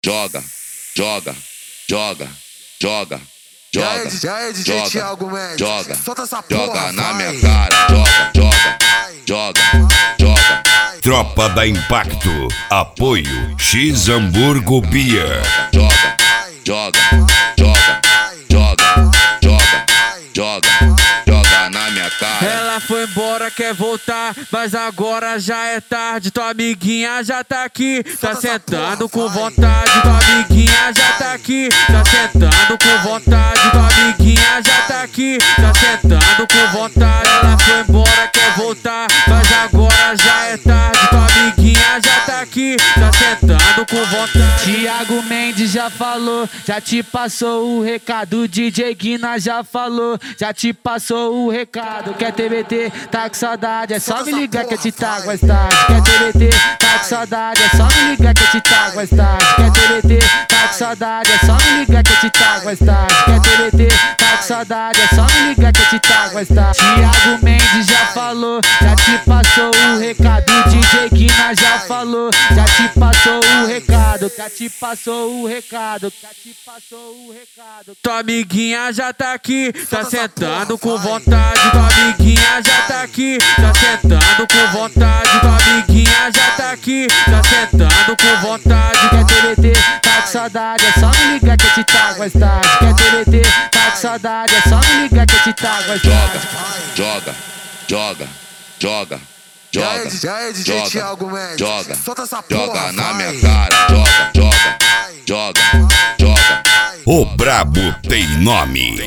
joga, joga, joga, joga, joga, joga, joga, joga na minha cara, joga, joga, joga. Tropa da Impacto, apoio X Hamburgo Beer. Joga, joga, joga, joga, joga, joga, joga na minha cara. Ela foi embora, quer voltar, mas agora já é tarde. Tua amiguinha já tá aqui, tá sentando com vontade. Tua amiguinha já tá aqui, tá sentando com vontade. Tua amiguinha já tá aqui, tá sentando com vontade. Ela foi embora, quer voltar, mas agora já é tarde. Tua amiguinha já tá aqui, tá sentando com vontade. Thiago Mendes já falou, já te passou o recado. DJ Guina já falou, já te passou o recado. Quer TBT, tá com saudade, é só me ligar que eu te trago mais tarde. Quer TBT, tá com saudade, é só me ligar que eu te trago mais tarde. Quer TBT, tá com saudade, é só me ligar que eu te trago mais tarde. Quer TBT, tá com saudade, é só me ligar que eu te trago mais tarde. Thiago Mendes já falou, já te passou o recado. DJ Guina já falou, já te passou o recado. Já te passou o recado, já te passou o recado. Tua amiguinha já tá aqui, tá sentando com vontade. Tua amiguinha já tá aqui, tá sentando com vontade. Tua amiguinha já tá aqui, tá sentando com vontade. Quer TBT, tá com saudade, é só me ligar que eu te trago mais tarde. Quer TBT, tá com saudade, é só me ligar que eu te trago mais tarde. Joga, joga, joga, joga, joga, joga, joga na minha cara, joga, joga, joga. O brabo tem nome.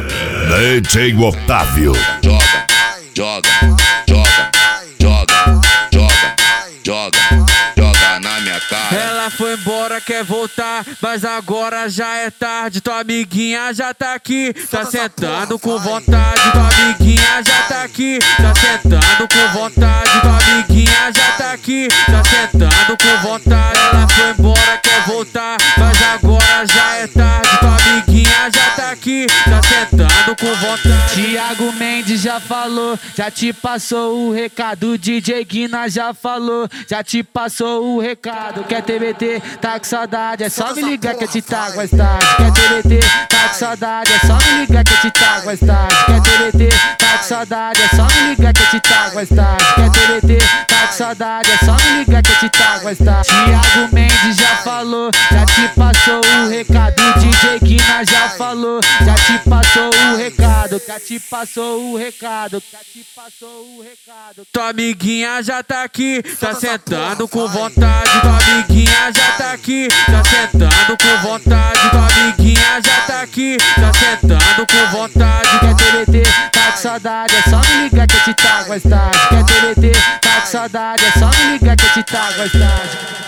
DJ Otávio. Joga, joga, joga, joga, joga, joga, joga na minha cara. Ela foi embora, quer voltar, mas agora já é tarde. Tua amiguinha já tá aqui, tá sentando com vontade. Tua amiguinha já tá aqui, tá sentando com vontade. Tua amiguinha já tá aqui, tá sentando com vontade. Ela foi embora, quer voltar, mas agora já é tarde. Tua amiguinha já tá aqui, tá sentando com vontade. Thiago Mendes já falou, já te passou o recado. DJ Guina já falou, já te passou o recado. Quer TBT, tá com saudade, é só me ligar que eu te trago mais tarde. Quer TBT, tá com saudade, é só me ligar que eu te trago mais tarde. Quer TBT, tá com saudade, é só me ligar que eu te trago mais tarde. Quer TBT, tá com saudade, é só me ligar que eu te trago mais tarde. Thiago Mendes já falou, já te passou o recado. DJ Guina já falou, já te passou o recado. Já te passou o recado, já te passou o recado. Tua amiguinha já tá aqui, tá sentando com vontade. Tua amiguinha já tá aqui, tá sentando com vontade. Tua amiguinha já tá aqui, tá sentando com vontade. Quer TBT, tá com saudade, é só me ligar que eu te trago mais tarde. Quer TBT, tá com saudade, é só me ligar que eu te trago mais tarde.